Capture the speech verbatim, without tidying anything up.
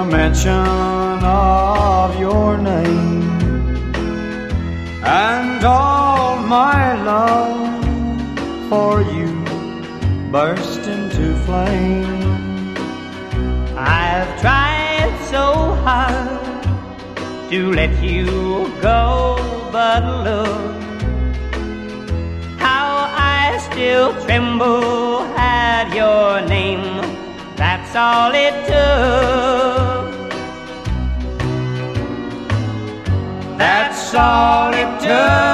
mention of your name, and all my love for you burst into flame. I've tried so hard to let you go, but look how I still tremble at your name. That's all it took. That's all it took.